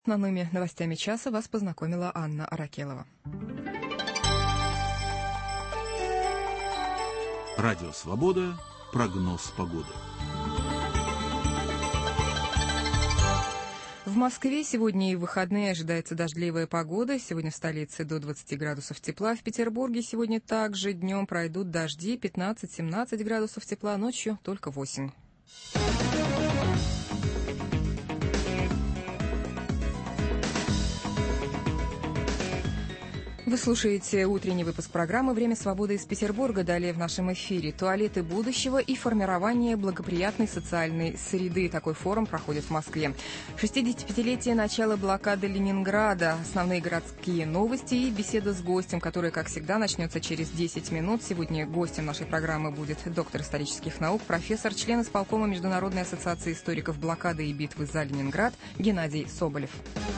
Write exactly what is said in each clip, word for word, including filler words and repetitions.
Основными новостями часа вас познакомила Анна Аракелова. Радио «Свобода». Прогноз погоды. В Москве сегодня и в выходные ожидается дождливая погода. Сегодня в столице до двадцати градусов тепла. В Петербурге сегодня также днем пройдут дожди, пятнадцать-семнадцать градусов тепла, ночью только восемь. Вы слушаете утренний выпуск программы «Время свободы» из Петербурга. Далее в нашем эфире туалеты будущего и формирование благоприятной социальной среды. Такой форум проходит в Москве. шестидесятипятилетие начала блокады Ленинграда. Основные городские новости и беседа с гостем, которая, как всегда, начнется через десять минут. Сегодня гостем нашей программы будет доктор исторических наук, профессор, член исполкома Международной ассоциации историков блокады и битвы за Ленинград Геннадий Соболев.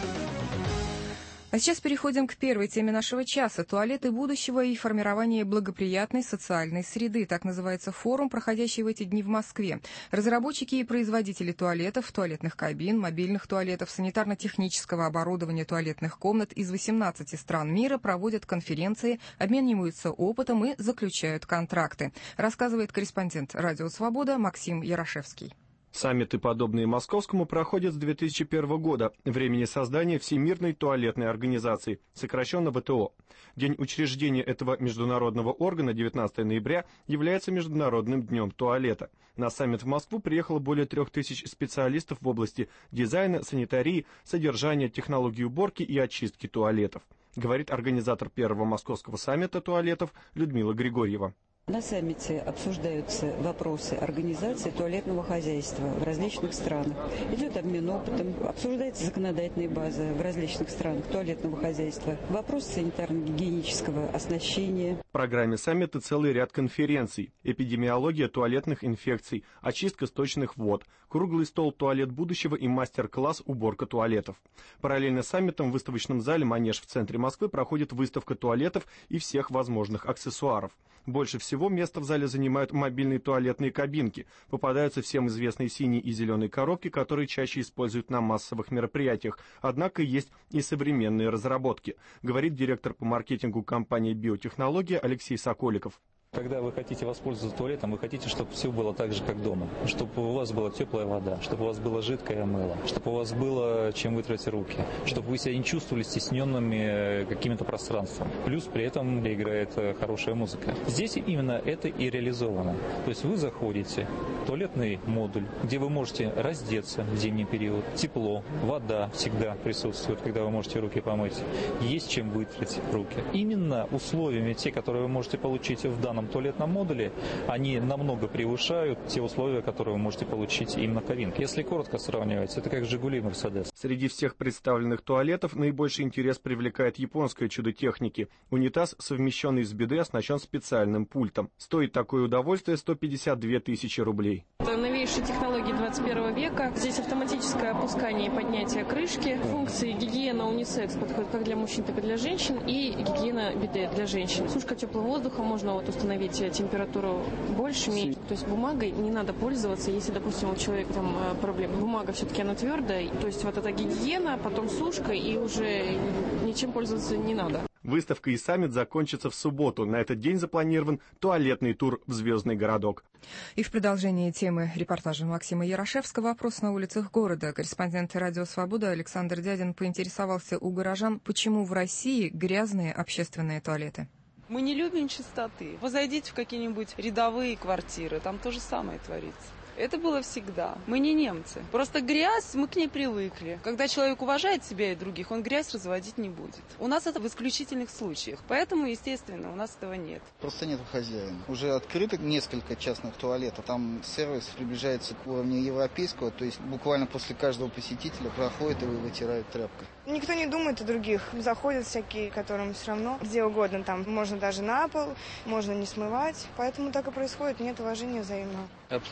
А сейчас переходим к первой теме нашего часа. Туалеты будущего и формирование благоприятной социальной среды. Так называется форум, проходящий в эти дни в Москве. Разработчики и производители туалетов, туалетных кабин, мобильных туалетов, санитарно-технического оборудования туалетных комнат из восемнадцати стран мира проводят конференции, обмениваются опытом и заключают контракты. Рассказывает корреспондент «Радио Свобода» Максим Ярошевский. Саммиты, подобные московскому, проходят с две тысячи первого года, времени создания Всемирной туалетной организации, сокращенно вэ тэ о. День учреждения этого международного органа, девятнадцатого ноября, является Международным днем туалета. На саммит в Москву приехало более трех тысяч специалистов в области дизайна, санитарии, содержания, технологий уборки и очистки туалетов, говорит организатор первого московского саммита туалетов Людмила Григорьева. На саммите обсуждаются вопросы организации туалетного хозяйства в различных странах. Идет обмен опытом, обсуждается законодательная база в различных странах туалетного хозяйства, вопросы санитарно-гигиенического оснащения. В программе саммита целый ряд конференций: эпидемиология туалетных инфекций, очистка сточных вод, круглый стол «Туалет будущего» и мастер-класс «Уборка туалетов». Параллельно с саммитом в выставочном зале «Манеж» в центре Москвы проходит выставка туалетов и всех возможных аксессуаров. Больше всего Всего место в зале занимают мобильные туалетные кабинки. Попадаются всем известные синие и зеленые коробки, которые чаще используют на массовых мероприятиях. Однако есть и современные разработки, говорит директор по маркетингу компании «Биотехнология» Алексей Соколиков. Когда вы хотите воспользоваться туалетом, вы хотите, чтобы все было так же, как дома. Чтобы у вас была теплая вода, чтобы у вас было жидкое мыло, чтобы у вас было чем вытрать руки, чтобы вы себя не чувствовали стесненными каким-то пространством. Плюс при этом играет хорошая музыка. Здесь именно это и реализовано. То есть вы заходите в туалетный модуль, где вы можете раздеться в зимний период, тепло, вода всегда присутствует, когда вы можете руки помыть, есть чем вытрать руки. Именно условиями, те, которые вы можете получить в данном туалетном модуле, они намного превышают те условия, которые вы можете получить именно в кабинке. Если коротко сравнивать, это как «Жигули» и «Мерседес». Среди всех представленных туалетов наибольший интерес привлекает японское чудо техники. Унитаз, совмещенный с бидэ, оснащен специальным пультом. Стоит такое удовольствие сто пятьдесят две тысячи рублей. Это новейшие технологии двадцать первого века. Здесь автоматическое опускание и поднятие крышки. Функции гигиена унисекс подходят как для мужчин, так и для женщин. И гигиена бидэ для женщин. Сушка теплого воздуха, можно вот установить температуру больше, меньше. То есть бумагой не надо пользоваться, если, допустим, у человека там проблемы. Бумага все-таки она твердая. То есть вот эта гигиена, потом сушка, и уже ничем пользоваться не надо. Выставка и саммит закончатся в субботу. На этот день запланирован туалетный тур в Звездный городок. И в продолжении темы репортажа Максима Ярошевского «Опрос на улицах города» корреспондент «Радио Свобода» Александр Дядин поинтересовался у горожан, почему в России грязные общественные туалеты. Мы не любим чистоты. Вы зайдите в какие-нибудь рядовые квартиры, там то же самое творится. Это было всегда. Мы не немцы. Просто грязь, мы к ней привыкли. Когда человек уважает себя и других, он грязь разводить не будет. У нас это в исключительных случаях. Поэтому, естественно, у нас этого нет. Просто нет хозяина. Уже открыто несколько частных туалетов. Там сервис приближается к уровню европейского. То есть буквально после каждого посетителя проходит и вытирает тряпкой. Никто не думает о других. Заходят всякие, которым все равно где угодно. Там можно даже на пол, можно не смывать. Поэтому так и происходит. Нет уважения взаимного. Обслуживающий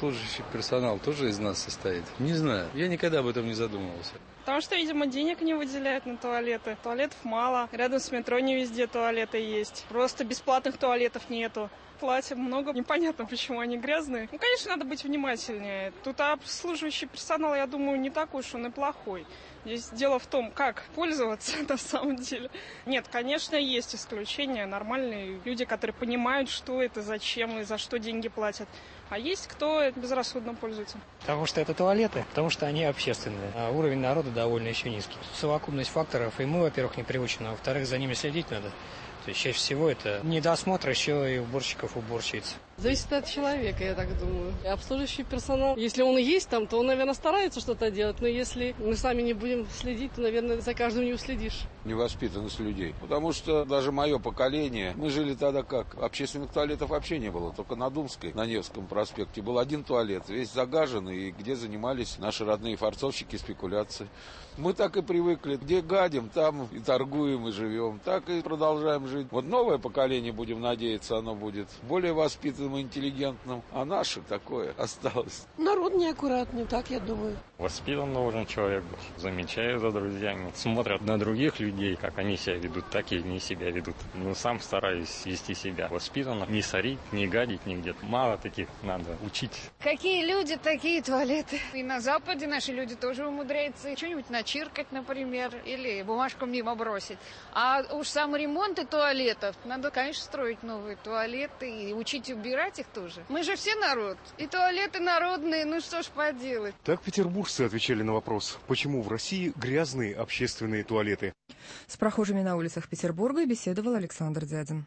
персонал тоже из нас состоит? Не знаю, я никогда об этом не задумывался. Потому что, видимо, денег не выделяют на туалеты. Туалетов мало. Рядом с метро не везде туалеты есть. Просто бесплатных туалетов нету. Платим много. Непонятно, почему они грязные. Ну, конечно, надо быть внимательнее. Тут обслуживающий персонал, я думаю, не такой уж он и плохой. Здесь дело в том, как пользоваться на самом деле. Нет, конечно, есть исключения. Нормальные люди, которые понимают, что это, зачем и за что деньги платят. А есть кто безрассудно пользуется. Потому что это туалеты, потому что они общественные. А уровень народа довольно еще низкий. Совокупность факторов, и мы, во-первых, не приучены, а во-вторых, за ними следить надо. То есть чаще всего это недосмотр еще и уборщиков, уборщиц. Зависит от человека, я так думаю. И обслуживающий персонал, если он и есть там, то он, наверное, старается что-то делать. Но если мы сами не будем следить, то, наверное, за каждым не уследишь. Невоспитанность людей. Потому что даже мое поколение, мы жили тогда как? Общественных туалетов вообще не было. Только на Думской, на Невском проспекте был один туалет, весь загаженный, и где занимались наши родные форцовщики спекуляции. Мы так и привыкли. Где гадим, там и торгуем, и живем. Так и продолжаем жить. Вот новое поколение, будем надеяться, оно будет более воспитанным и интеллигентным. А наше такое осталось. Народ неаккуратный, так я думаю. Воспитан должен человек быть. Замечаю за друзьями. Смотрят на других людей, как они себя ведут, так и они себя ведут. Но сам стараюсь вести себя воспитанно. Не сорить, не гадить нигде. Мало таких надо учить. Какие люди, такие туалеты. И на Западе наши люди тоже умудряются что-нибудь начиркать, например, или бумажку мимо бросить. А уж сам ремонт и туалетов, надо, конечно, строить новые туалеты и учить убирать их тоже. Мы же все народ, и туалеты народные, ну что ж поделать. Так петербуржцы отвечали на вопрос, почему в России грязные общественные туалеты. С прохожими на улицах Петербурга беседовал Александр Дядин.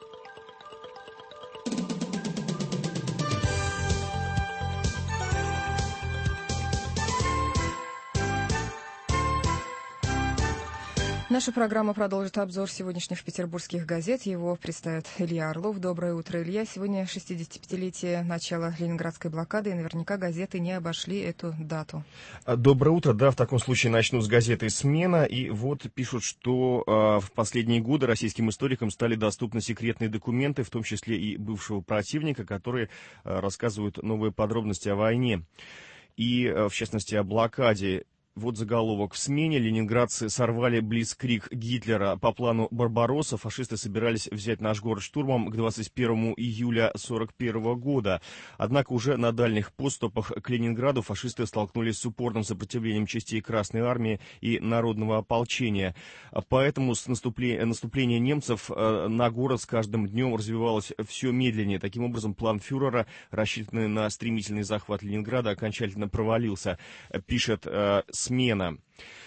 Наша программа продолжит обзор сегодняшних петербургских газет. Его представит Илья Орлов. Доброе утро, Илья. Сегодня шестидесятипятилетие начала Ленинградской блокады, и наверняка газеты не обошли эту дату. Доброе утро. Да, в таком случае начну с газеты «Смена». И вот пишут, что э, в последние годы российским историкам стали доступны секретные документы, в том числе и бывшего противника, которые э, рассказывают новые подробности о войне. И, э, в частности, о блокаде. Вот заголовок. В «Смене» ленинградцы сорвали блицкриг Гитлера. По плану Барбаросса фашисты собирались взять наш город штурмом к двадцать первому июля сорок первого года. Однако уже на дальних подступах к Ленинграду фашисты столкнулись с упорным сопротивлением частей Красной Армии и народного ополчения. Поэтому с наступления, наступление немцев на город с каждым днем развивалось все медленнее. Таким образом, план фюрера, рассчитанный на стремительный захват Ленинграда, окончательно провалился, пишет «Смена».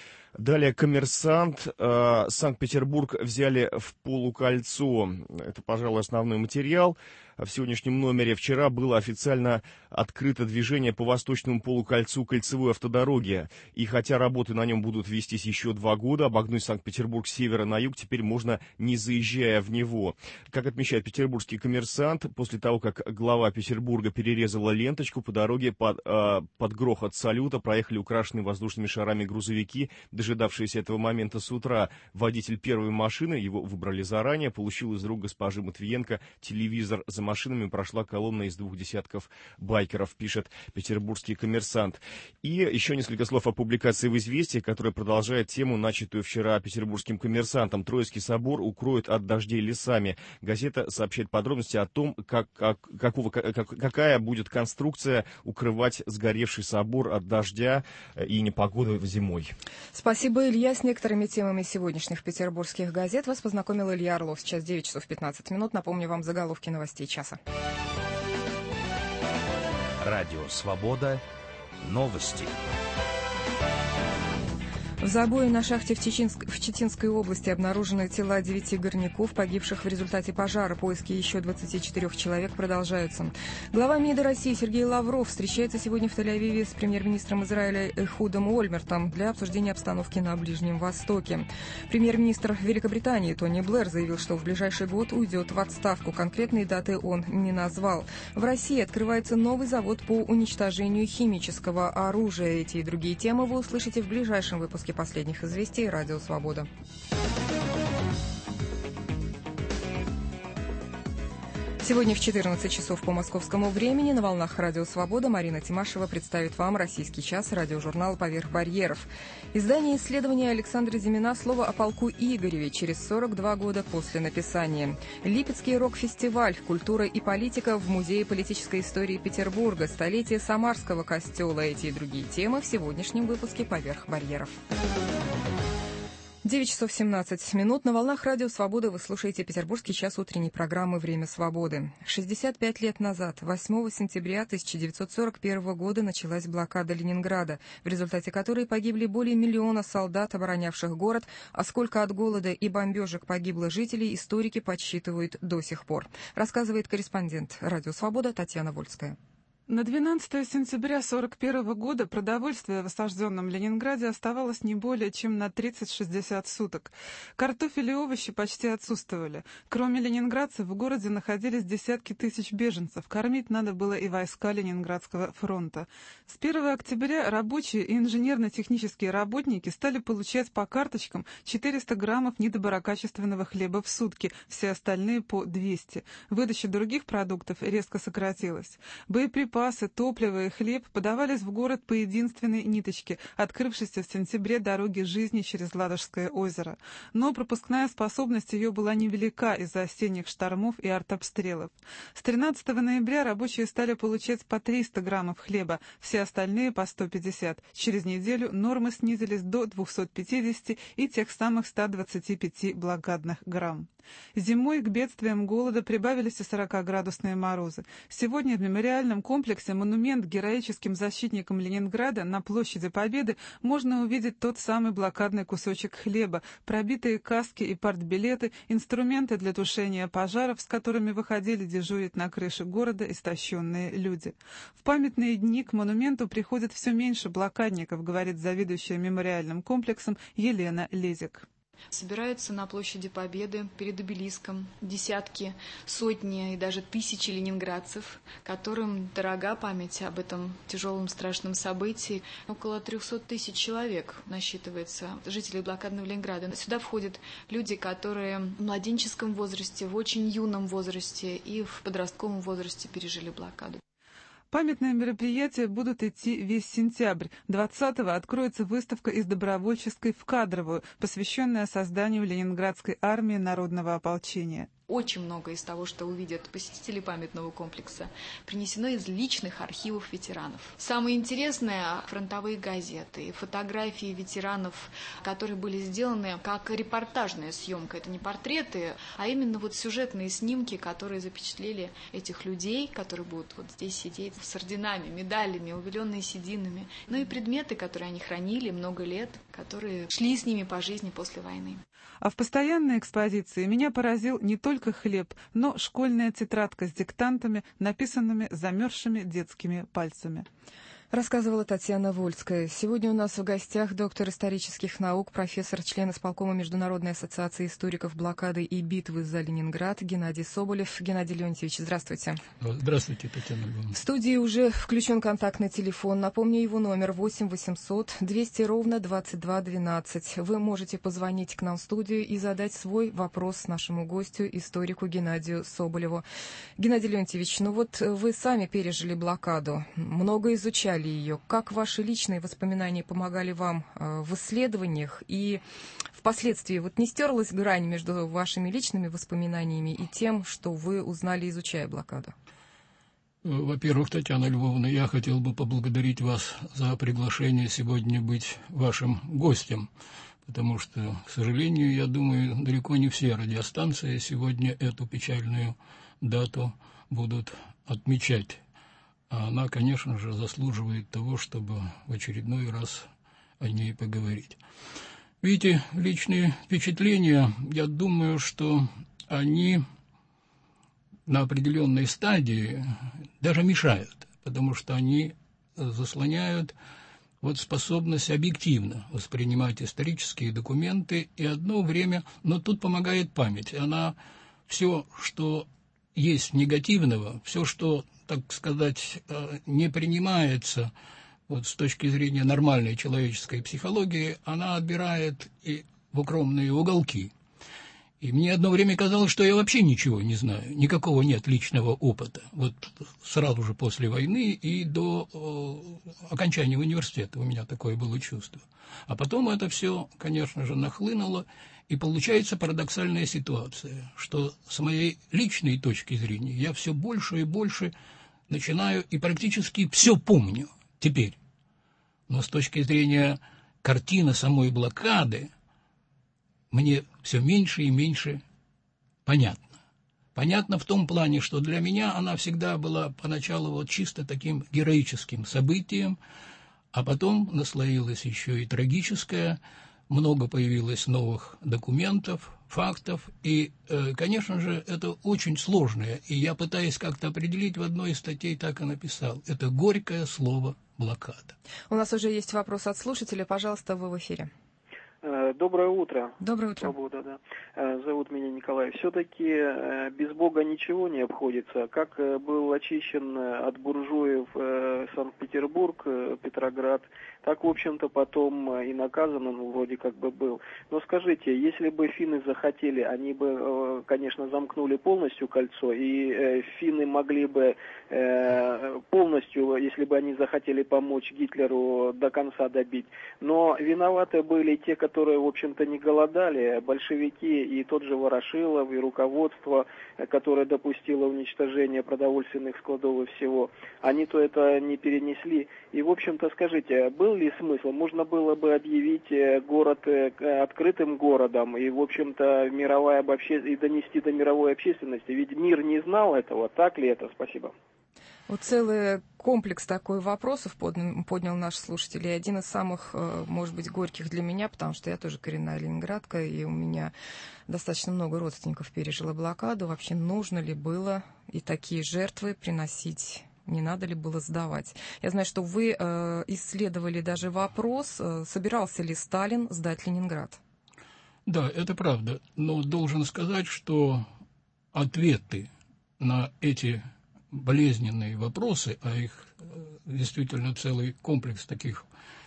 Далее «Коммерсант». Э, Санкт-Петербург взяли в полукольцо. Это, пожалуй, основной материал. В сегодняшнем номере вчера было официально открыто движение по восточному полукольцу кольцевой автодороги. И хотя работы на нем будут вестись еще два года, обогнуть Санкт-Петербург с севера на юг теперь можно, не заезжая в него. Как отмечает петербургский «Коммерсант», после того, как глава Петербурга перерезала ленточку, по дороге под, э, под грохот салюта проехали украшенные воздушными шарами грузовики, дожидавшиеся этого момента с утра. Водитель первой машины, его выбрали заранее, получил из рук госпожи Матвиенко телевизор. За машинами прошла колонна из двух десятков байкеров, пишет петербургский «Коммерсант». И еще несколько слов о публикации в «Известии», которая продолжает тему, начатую вчера петербургским «Коммерсантом». Троицкий собор укроют от дождей лесами. Газета сообщает подробности о том, как, как, какого, как, какая будет конструкция укрывать сгоревший собор от дождя и непогоды зимой. Спасибо, Илья. С некоторыми темами сегодняшних петербургских газет вас познакомил Илья Орлов. Сейчас девять часов пятнадцать минут. Напомню вам заголовки новостей часа. Радио «Свобода». Новости. В забое на шахте в, Чеченск... в Читинской области обнаружены тела девяти горняков, погибших в результате пожара. Поиски еще двадцати четырёх человек продолжаются. Глава МИДа России Сергей Лавров встречается сегодня в Тель-Авиве с премьер-министром Израиля Эхудом Ольмертом для обсуждения обстановки на Ближнем Востоке. Премьер-министр Великобритании Тони Блэр заявил, что в ближайший год уйдет в отставку. Конкретные даты он не назвал. В России открывается новый завод по уничтожению химического оружия. Эти и другие темы вы услышите в ближайшем выпуске последних известий «Радио Свобода». Сегодня в четырнадцать часов по московскому времени на волнах Радио Свобода Марина Тимашева представит вам «Российский час», радиожурнал «Поверх барьеров». Издание исследования Александра Зимина «Слово о полку Игореве» через сорок два года после написания. Липецкий рок-фестиваль «Культура и политика» в Музее политической истории Петербурга, столетие Самарского костела. Эти и другие темы в сегодняшнем выпуске «Поверх барьеров». девять часов семнадцать минут. На волнах Радио Свобода вы слушаете Петербургский час утренней программы «Время свободы». шестьдесят пять лет назад, восьмого сентября тысяча девятьсот сорок первого года, началась блокада Ленинграда, в результате которой погибли более миллиона солдат, оборонявших город, а сколько от голода и бомбежек погибло жителей, историки подсчитывают до сих пор. Рассказывает корреспондент Радио Свобода Татьяна Вольская. На двенадцатое сентября сорок первого года продовольствие в осажденном Ленинграде оставалось не более чем на тридцать-шестьдесят суток. Картофель и овощи почти отсутствовали. Кроме ленинградцев, в городе находились десятки тысяч беженцев. Кормить надо было и войска Ленинградского фронта. С первого октября рабочие и инженерно-технические работники стали получать по карточкам четыреста граммов недоброкачественного хлеба в сутки, все остальные по двести. Выдача других продуктов резко сократилась. Боеприпасы, топливо и хлеб подавались в город по единственной ниточке, открывшейся в сентябре дороги жизни через Ладожское озеро. Но пропускная способность ее была невелика из-за осенних штормов и артобстрелов. С тринадцатого ноября рабочие стали получать по триста граммов хлеба, все остальные по сто пятьдесят. Через неделю нормы снизились до двухсот пятидесяти и тех самых ста двадцати пяти блокадных грамм. Зимой к бедствиям голода прибавились и сорокаградусные морозы. Сегодня в мемориальном комплексе монумент героическим защитникам Ленинграда на площади Победы можно увидеть тот самый блокадный кусочек хлеба, пробитые каски и партбилеты, инструменты для тушения пожаров, с которыми выходили дежурить на крыше города истощенные люди. В памятные дни к монументу приходит все меньше блокадников, говорит заведующая мемориальным комплексом Елена Лезик. Собираются на площади Победы перед обелиском десятки, сотни и даже тысячи ленинградцев, которым дорога память об этом тяжелом страшном событии. Около трехсот тысяч человек насчитывается жителей блокадного Ленинграда. Сюда входят люди, которые в младенческом возрасте, в очень юном возрасте и в подростковом возрасте пережили блокаду. Памятные мероприятия будут идти весь сентябрь. двадцатого откроется выставка из Добровольческой в Кадровую, посвященная созданию Ленинградской армии народного ополчения. Очень много из того, что увидят посетители памятного комплекса, принесено из личных архивов ветеранов. Самое интересное – фронтовые газеты, фотографии ветеранов, которые были сделаны как репортажная съемка. Это не портреты, а именно вот сюжетные снимки, которые запечатлели этих людей, которые будут вот здесь сидеть с орденами, медалями, увеленные сединами. Ну и предметы, которые они хранили много лет, которые шли с ними по жизни после войны. А в постоянной экспозиции меня поразил не только хлеб, но школьная тетрадка с диктантами, написанными замерзшими детскими пальцами. Рассказывала Татьяна Вольская. Сегодня у нас в гостях доктор исторических наук, профессор, член исполкома Международной ассоциации историков блокады и битвы за Ленинград Геннадий Соболев. Геннадий Леонтьевич, здравствуйте. Здравствуйте, Татьяна Леонтьевна. В студии уже включен контактный телефон. Напомню, его номер восемь восемьсот двести ровно двадцать два двенадцать. Вы можете позвонить к нам в студию и задать свой вопрос нашему гостю, историку Геннадию Соболеву. Геннадий Леонтьевич, ну вот вы сами пережили блокаду, много изучали ее. Как ваши личные воспоминания помогали вам э, в исследованиях и впоследствии вот не стерлась грань между вашими личными воспоминаниями и тем, что вы узнали, изучая блокаду? Во-первых, Татьяна Львовна, я хотел бы поблагодарить вас за приглашение сегодня быть вашим гостем, потому что, к сожалению, я думаю, далеко не все радиостанции сегодня эту печальную дату будут отмечать. А она, конечно же, заслуживает того, чтобы в очередной раз о ней поговорить. Видите, личные впечатления, я думаю, что они на определенной стадии даже мешают, потому что они заслоняют вот способность объективно воспринимать исторические документы, и одно время, но тут помогает память. Она все, что есть негативного, все, что, так сказать, не принимается вот с точки зрения нормальной человеческой психологии, она отбирает и в укромные уголки. И мне одно время казалось, что я вообще ничего не знаю, никакого нет личного опыта. Вот сразу же после войны и до э, окончания университета у меня такое было чувство. А потом это все, конечно же, нахлынуло, и получается парадоксальная ситуация, что с моей личной точки зрения я все больше и больше начинаю и практически все помню теперь. Но с точки зрения картины самой блокады, мне все меньше и меньше понятно. Понятно в том плане, что для меня она всегда была поначалу вот чисто таким героическим событием, а потом наслоилась еще и трагическое, много появилось новых документов, фактов, и, конечно же, это очень сложное, и я пытаюсь как-то определить, в одной из статей так и написал, это горькое слово «блокада». У нас уже есть вопрос от слушателя, пожалуйста, вы в эфире. Доброе утро. Доброе утро. Свобода, да. Зовут меня Николай. Все-таки без Бога ничего не обходится. Как был очищен от буржуев Санкт-Петербург, Петроград, так, в общем-то, потом и наказан он вроде как бы был. Но скажите, если бы финны захотели, они бы, конечно, замкнули полностью кольцо, и финны могли бы полностью, если бы они захотели помочь Гитлеру, до конца добить. Но виноваты были те, которые, в общем-то, не голодали, большевики и тот же Ворошилов, и руководство, которое допустило уничтожение продовольственных складов и всего. Они-то это не перенесли. И, в общем-то, скажите, был ли смысл? Можно было бы объявить город открытым городом и, в общем-то, мировая обобще... и донести до мировой общественности. Ведь мир не знал этого. Так ли это? Спасибо. Вот целый комплекс такой вопросов поднял, поднял наш слушатель. И один из самых, может быть, горьких для меня, потому что я тоже коренная ленинградка, и у меня достаточно много родственников пережило блокаду. Вообще, нужно ли было и такие жертвы приносить? Не надо ли было сдавать? Я знаю, что вы э, исследовали даже вопрос, э, собирался ли Сталин сдать Ленинград. Да, это правда. Но должен сказать, что ответы на эти болезненные вопросы, а их действительно целый комплекс таких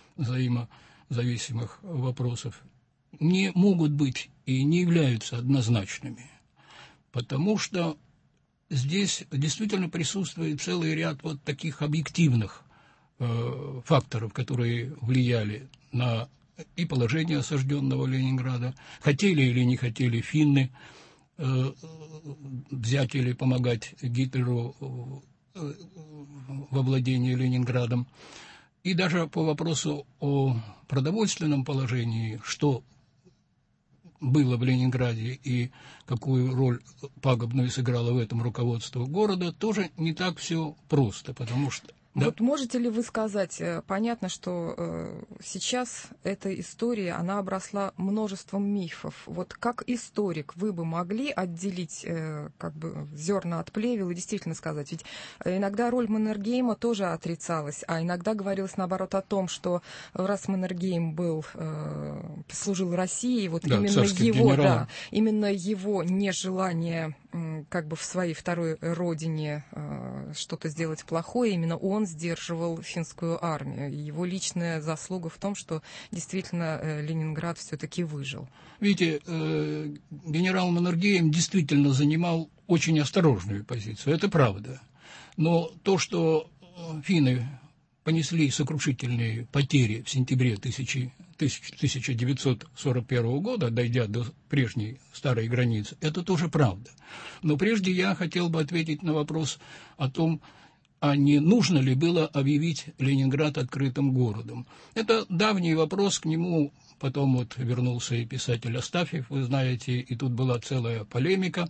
взаимозависимых вопросов, не могут быть и не являются однозначными. Потому что здесь действительно присутствует целый ряд вот таких объективных э, факторов, которые влияли на и положение осажденного Ленинграда. Хотели или не хотели финны э, взять или помогать Гитлеру э, во владении Ленинградом. И даже по вопросу о продовольственном положении, что было в Ленинграде и какую роль пагубную сыграло в этом руководство города, тоже не так все просто, потому что... Да. Вот можете ли вы сказать, понятно, что э, сейчас эта история, она обросла множеством мифов. Вот как историк вы бы могли отделить э, как бы зерна от плевел и действительно сказать, ведь иногда роль Маннергейма тоже отрицалась, а иногда говорилось наоборот о том, что раз Маннергейм был, э, служил России, вот да, именно его, да, именно его нежелание э, как бы в своей второй родине э, что-то сделать плохое, именно он сдерживал финскую армию. И его личная заслуга в том, что действительно э, Ленинград все-таки выжил. Видите, э, генерал Маннергейм действительно занимал очень осторожную позицию, это правда. Но то, что финны понесли сокрушительные потери в сентябре тысяча девятьсот сорок первого года, дойдя до прежней старой границы, это тоже правда. Но прежде я хотел бы ответить на вопрос о том, а не нужно ли было объявить Ленинград открытым городом. Это давний вопрос, к нему потом вот вернулся и писатель Астафьев, вы знаете, и тут была целая полемика,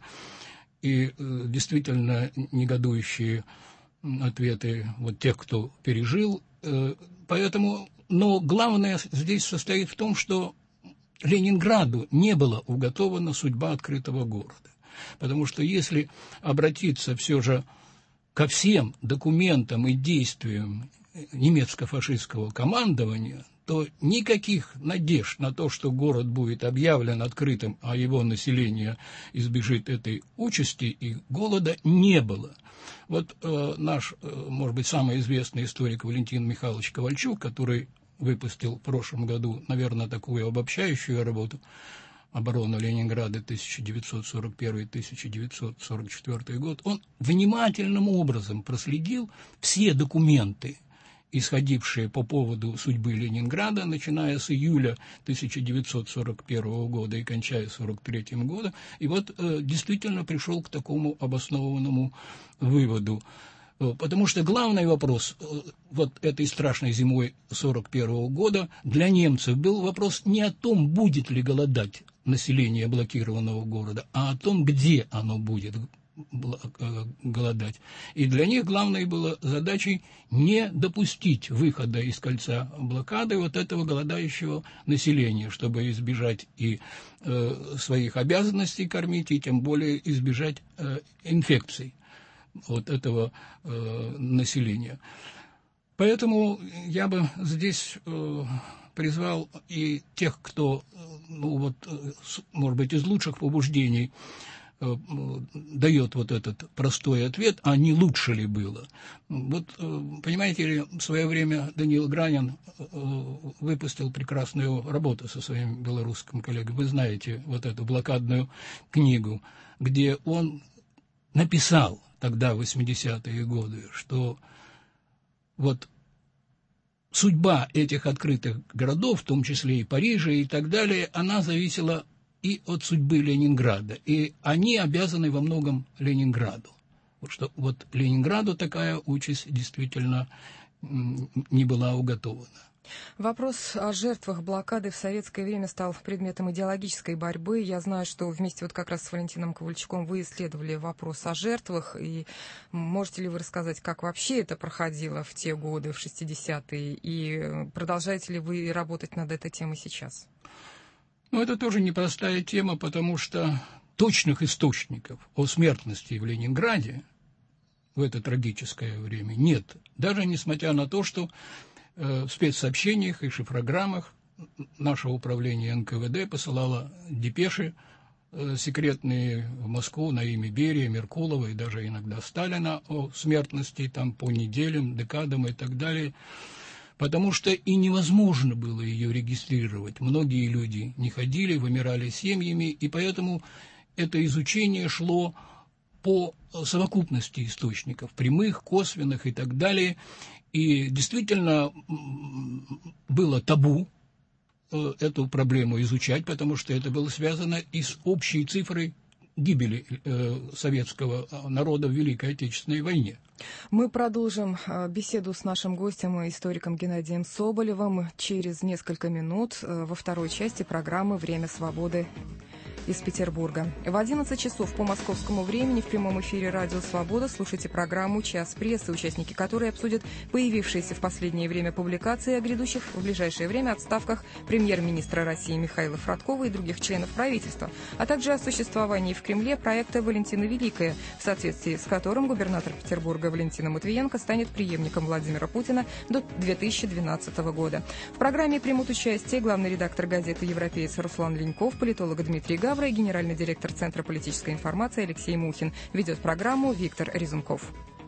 и э, действительно негодующие ответы вот тех, кто пережил. Э, поэтому, но главное здесь состоит в том, что Ленинграду не была уготована судьба открытого города. Потому что если обратиться все же ко всем документам и действиям немецко-фашистского командования, то никаких надежд на то, что город будет объявлен открытым, а его население избежит этой участи и голода, не было. Вот э, наш, э, может быть, самый известный историк Валентин Михайлович Ковальчук, который выпустил в прошлом году, наверное, такую обобщающую работу, оборону Ленинграда тысяча девятьсот сорок первый — тысяча девятьсот сорок четвёртый год, он внимательным образом проследил все документы, исходившие по поводу судьбы Ленинграда, начиная с июля тысяча девятьсот сорок первого года и кончая сорок третьим годом, и вот э, действительно пришел к такому обоснованному выводу. Потому что главный вопрос э, вот этой страшной зимой сорок первого года для немцев был вопрос не о том, будет ли голодать население блокированного города, а о том, где оно будет голодать. И для них главной была задачей не допустить выхода из кольца блокады вот этого голодающего населения, чтобы избежать и э, своих обязанностей кормить, и тем более избежать э, инфекций вот этого э, населения. Поэтому я бы здесь э, призвал и тех, кто, ну вот, может быть, из лучших побуждений дает вот этот простой ответ, а не лучше ли было. Вот, понимаете ли, в свое время Даниил Гранин выпустил прекрасную работу со своим белорусским коллегой. Вы знаете вот эту блокадную книгу, где он написал тогда, в восьмидесятые годы, что вот судьба этих открытых городов, в том числе и Парижа и так далее, она зависела и от судьбы Ленинграда. И они обязаны во многом Ленинграду. Вот что вот Ленинграду такая участь действительно не была уготована. Вопрос о жертвах блокады в советское время стал предметом идеологической борьбы. Я знаю, что вместе вот как раз с Валентином Ковальчуком вы исследовали вопрос о жертвах. И можете ли вы рассказать, как вообще это проходило в те годы, в шестидесятые? И продолжаете ли вы работать над этой темой сейчас? Ну, это тоже непростая тема, потому что точных источников о смертности в Ленинграде в это трагическое время нет. Даже несмотря на то, что э, в спецсообщениях и шифрограммах наше управление эн ка вэ дэ посылало депеши э, секретные в Москву на имя Берия, Меркулова и даже иногда Сталина о смертности там по неделям, декадам и так далее. Потому что и невозможно было ее регистрировать. Многие люди не ходили, вымирали семьями, и поэтому это изучение шло по совокупности источников, прямых, косвенных и так далее. И действительно было табу эту проблему изучать, потому что это было связано и с общей цифрой гибели э, советского народа в Великой Отечественной войне. Мы продолжим э, беседу с нашим гостем, историком Геннадием Соболевым, через несколько минут э, во второй части программы «Время свободы» из Петербурга. В одиннадцать часов по московскому времени в прямом эфире «Радио Свобода» слушайте программу «Час прессы», участники которой обсудят появившиеся в последнее время публикации о грядущих в ближайшее время отставках премьер-министра России Михаила Фродкова и других членов правительства, а также о существовании в Кремле проекта «Валентина Великая», в соответствии с которым губернатор Петербурга Валентина Матвиенко станет преемником Владимира Путина до две тысячи двенадцатого года. В программе примут участие главный редактор газеты «Европеец» Руслан Леньков, политолог Дмитрий Гавров и генеральный директор Центра политической информации Алексей Мухин. Ведет программу Виктор Резунков.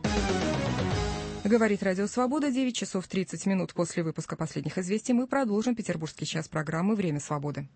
Говорит Радио Свобода, девять часов тридцать минут после выпуска последних известий. Мы продолжим петербургский час программы «Время свободы».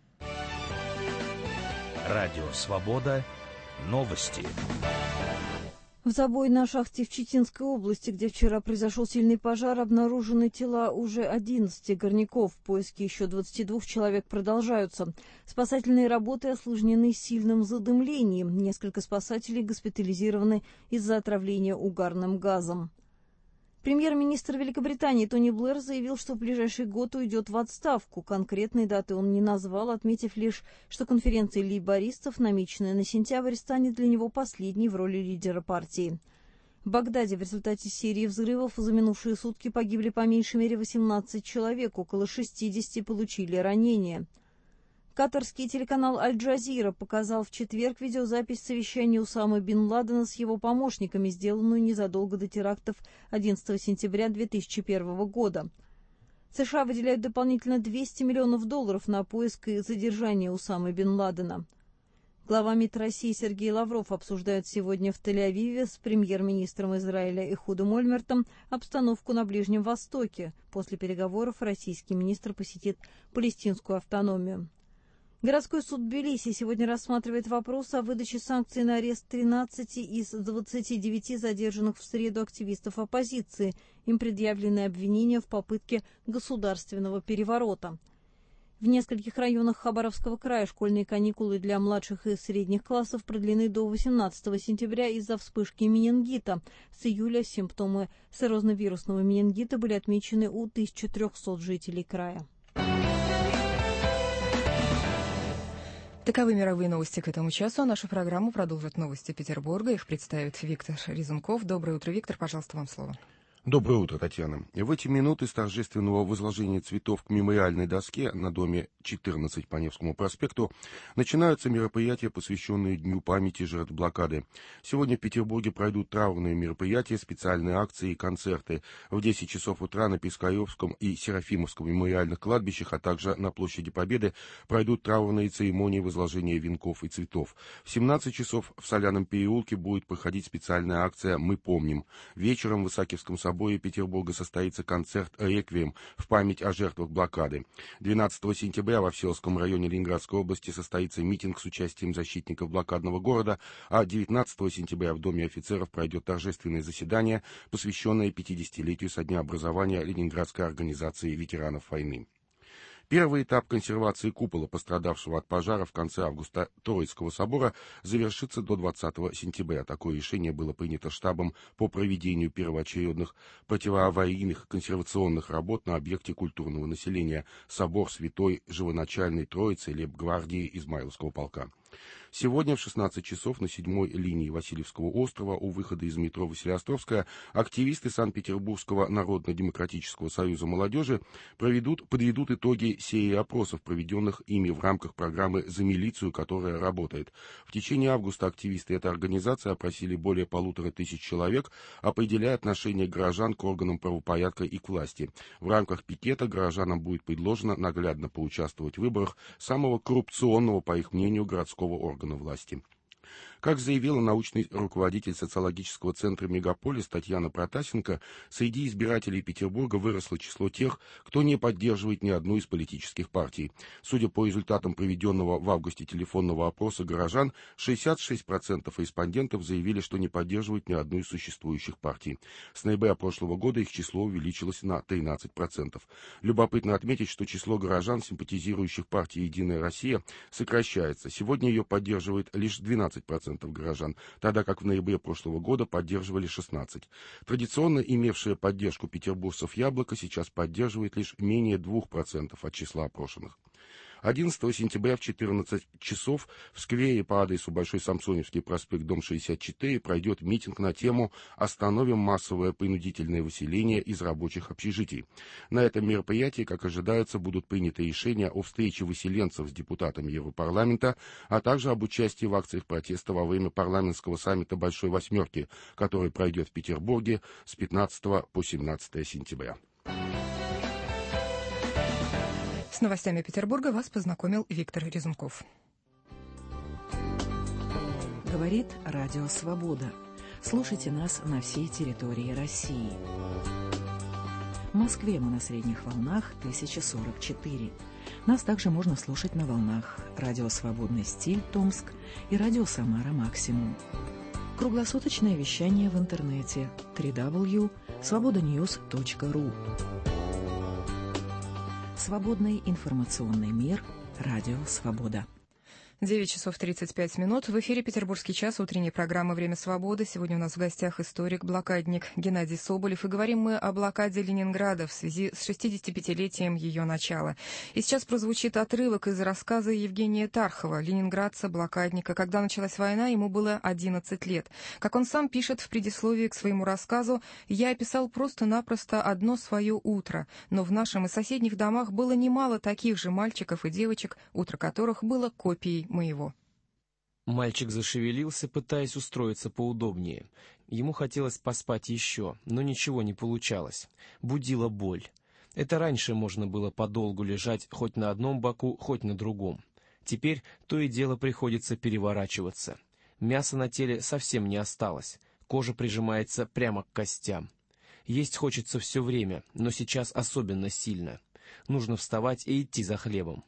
Радио Свобода. Новости. В забое на шахте в Читинской области, где вчера произошел сильный пожар, обнаружены тела уже одиннадцати горняков. Поиски еще двадцати двух человек продолжаются. Спасательные работы осложнены сильным задымлением. Несколько спасателей госпитализированы из-за отравления угарным газом. Премьер-министр Великобритании Тони Блэр заявил, что в ближайший год уйдет в отставку. Конкретной даты он не назвал, отметив лишь, что конференция лейбористов, намеченная на сентябрь, станет для него последней в роли лидера партии. В Багдаде в результате серии взрывов за минувшие сутки погибли по меньшей мере восемнадцать человек, около шестидесяти получили ранения. Катарский телеканал «Аль-Джазира» показал в четверг видеозапись совещания Усамы бин Ладена с его помощниками, сделанную незадолго до терактов одиннадцатого сентября две тысячи первого года. США выделяют дополнительно двести миллионов долларов на поиск и задержание Усамы бин Ладена. Глава МИД России Сергей Лавров обсуждает сегодня в Тель-Авиве с премьер-министром Израиля Эхудом Ольмертом обстановку на Ближнем Востоке. После переговоров российский министр посетит палестинскую автономию. Городской суд Тбилиси сегодня рассматривает вопрос о выдаче санкций на арест тринадцати из двадцати девяти задержанных в среду активистов оппозиции. Им предъявлены обвинения в попытке государственного переворота. В нескольких районах Хабаровского края школьные каникулы для младших и средних классов продлены до восемнадцатого сентября из-за вспышки менингита. С июля симптомы циррозно-вирусного менингита были отмечены у тысячи трёхсот жителей края. Таковы мировые новости к этому часу. А нашу программу продолжат новости Петербурга. Их представит Виктор Резунков. Доброе утро, Виктор. Пожалуйста, вам слово. Доброе утро, Татьяна. В эти минуты с торжественного возложения цветов к мемориальной доске на доме четырнадцать по Невскому проспекту начинаются мероприятия, посвященные Дню памяти жертв блокады. Сегодня в Петербурге пройдут траурные мероприятия, специальные акции и концерты. В десять часов утра на Пискаревском и Серафимовском мемориальных кладбищах, а также на Площади Победы пройдут траурные церемонии возложения венков и цветов. В семнадцать часов в Соляном переулке будет проходить специальная акция «Мы помним». Вечером в Исаакиевском соборе В соборе Петербурга состоится концерт «Реквием» в память о жертвах блокады. двенадцатого сентября во Всеволожском районе Ленинградской области состоится митинг с участием защитников блокадного города, а девятнадцатого сентября в Доме офицеров пройдет торжественное заседание, посвященное пятидесятилетию со дня образования Ленинградской организации ветеранов войны. Первый этап консервации купола, пострадавшего от пожара в конце августа Троицкого собора, завершится до двадцатого сентября. Такое решение было принято штабом по проведению первоочередных противоаварийных консервационных работ на объекте культурного населения собор Святой Живоначальной Троицы лейб-гвардии Измайловского полка. Сегодня в шестнадцать часов на седьмой линии Васильевского острова у выхода из метро Василеостровская активисты Санкт-Петербургского Народно-демократического союза молодежи проведут, подведут итоги серии опросов, проведенных ими в рамках программы «За милицию», которая работает. В течение августа активисты этой организации опросили более полутора тысяч человек, определяя отношение горожан к органам правопорядка и к власти. В рамках пикета горожанам будет предложено наглядно поучаствовать в выборах самого коррупционного, по их мнению, городского органа власти. Как заявила научный руководитель социологического центра «Мегаполис» Татьяна Протасенко, среди избирателей Петербурга выросло число тех, кто не поддерживает ни одну из политических партий. Судя по результатам проведенного в августе телефонного опроса горожан, шестьдесят шесть процентов респондентов заявили, что не поддерживают ни одну из существующих партий. С ноября прошлого года их число увеличилось на тринадцать процентов. Любопытно отметить, что число горожан, симпатизирующих партии «Единая Россия», сокращается. Сегодня ее поддерживает лишь двенадцать процентов горожан, тогда как в ноябре прошлого года поддерживали шестнадцать процентов. Традиционно имевшая поддержку петербуржцев «Яблоко» сейчас поддерживает лишь менее двух процентов от числа опрошенных. одиннадцатого сентября в четырнадцать часов в сквере по адресу Большой Самсоневский проспект, дом шестьдесят четыре, пройдет митинг на тему «Остановим массовое принудительное выселение из рабочих общежитий». На этом мероприятии, как ожидается, будут приняты решения о встрече выселенцев с депутатами Европарламента, а также об участии в акциях протеста во время парламентского саммита Большой Восьмерки, который пройдет в Петербурге с пятнадцатого по семнадцатое сентября. С новостями Петербурга вас познакомил Виктор Резунков. Говорит Радио Свобода. Слушайте нас на всей территории России. В Москве мы на средних волнах тысяча сорок четыре. Нас также можно слушать на волнах Радио Свободный стиль Томск и Радио Самара Максимум. Круглосуточное вещание в интернете дабл ю дабл ю дабл ю точка свобода ньюс точка ру. Свободный информационный мир. Радио Свобода. девять часов тридцать пять минут. В эфире «Петербургский час», утренняя программа «Время свободы». Сегодня у нас в гостях историк-блокадник Геннадий Соболев. И говорим мы о блокаде Ленинграда в связи с шестидесятипятилетием ее начала. И сейчас прозвучит отрывок из рассказа Евгения Тархова, ленинградца-блокадника. Когда началась война, ему было одиннадцать лет. Как он сам пишет в предисловии к своему рассказу, «Я описал просто-напросто одно свое утро, но в нашем и соседних домах было немало таких же мальчиков и девочек, утро которых было копией моего». Мальчик зашевелился, пытаясь устроиться поудобнее. Ему хотелось поспать еще, но ничего не получалось. Будила боль. Это раньше можно было подолгу лежать хоть на одном боку, хоть на другом. Теперь то и дело приходится переворачиваться. Мяса на теле совсем не осталось. Кожа прижимается прямо к костям. Есть хочется все время, но сейчас особенно сильно. Нужно вставать и идти за хлебом.